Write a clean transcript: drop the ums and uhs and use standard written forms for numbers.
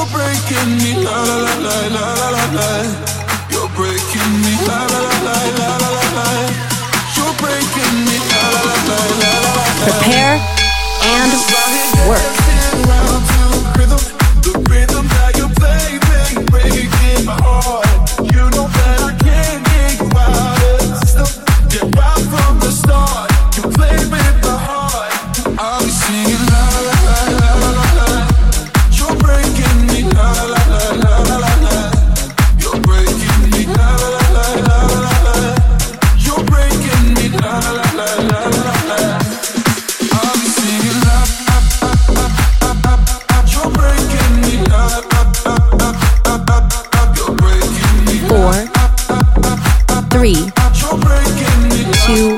You're breaking me, la la la la la la la. You're breaking me, la la la la la la la. You're breaking me, la la la la la la. Prepare and work. The rhythm that you play, breaking my heart. You know that I can't get you out of the system. Get right from the start. You play with my heart. I'll be singing la la la la la la. You're breaking me, la la la la la la. You're breaking me, la la la la la la. You're breaking me, la la la la la la. I'll be singing la. You're breaking me, la la la la la. You're breaking me. 4, 3, You're breaking me. 2,